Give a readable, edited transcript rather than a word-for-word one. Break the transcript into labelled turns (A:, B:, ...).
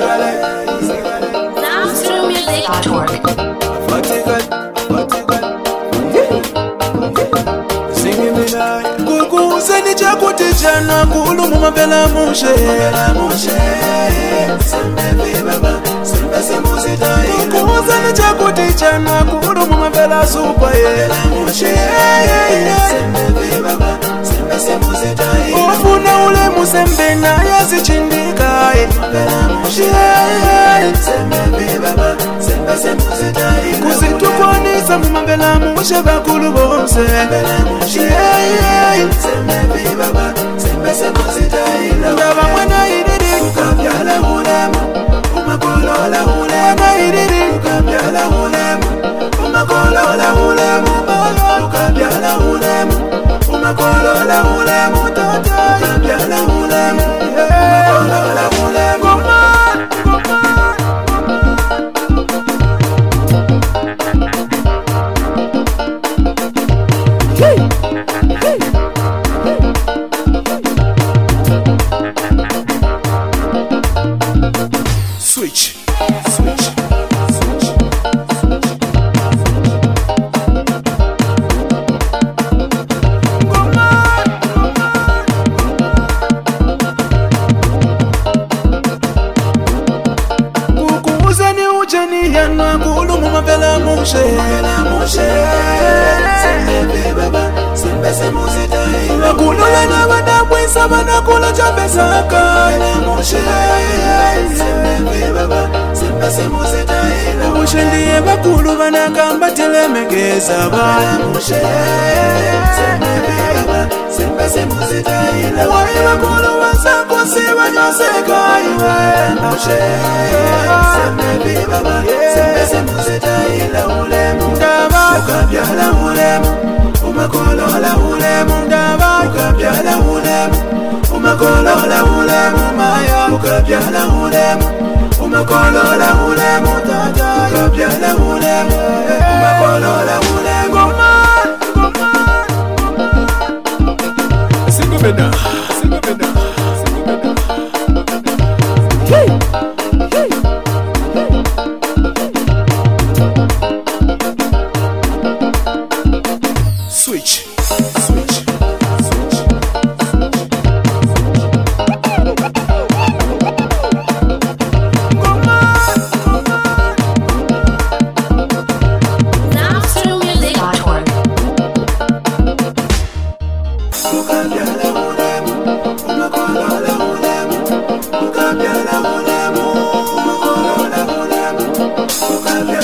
A: Soundstrummusic.org.
B: Kukuseni chakuti chana kulu mumapela mushe Kukuseni chakuti chana kulu mumapela supa Ufuna ule musembe na yazichindika Kuzitukonisa mumapela mushe bakulu bonse Ndaba mwana ididi ukabyala ulemu umakolola ulemu ididi ukabyala ulemu umakolola ulemu ukabyala ulemu umakolola ulemu tata ukabyala ulemu umakolola ulemu Switch. Kukuuzeni ujeni yanwa kulu mumapela mushe Wakulu yana wadabwisa wanakula chambesaka Mushe ndiye bakulu wanakamba telemegeza Wai wakulu wasako siwa nyoseka Ndaba ukabyala ulemu umakolola ulemu Ndaba ukabyala ulemu umakolola ulemu Maya ukabyala ulemu umakolola ulemu Tata ukabyala ulemu umakolola ulemu Singubena Switch.
A: Soundstrummusic.org.
B: Ukabyala ulemu umakolola ulemu ukabyala ulemu umakolola ulemu